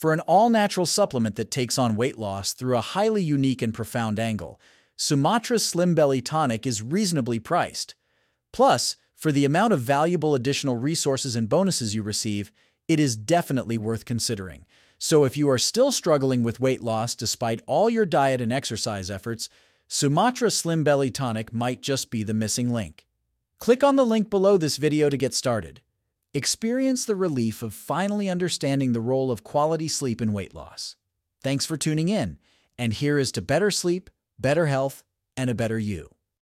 For an all-natural supplement that takes on weight loss through a highly unique and profound angle, Sumatra Slim Belly Tonic is reasonably priced. Plus, for the amount of valuable additional resources and bonuses you receive, it is definitely worth considering. So if you are still struggling with weight loss despite all your diet and exercise efforts, Sumatra Slim Belly Tonic might just be the missing link. Click on the link below this video to get started. Experience the relief of finally understanding the role of quality sleep in weight loss. Thanks for tuning in, and here is to better sleep, better health, and a better you.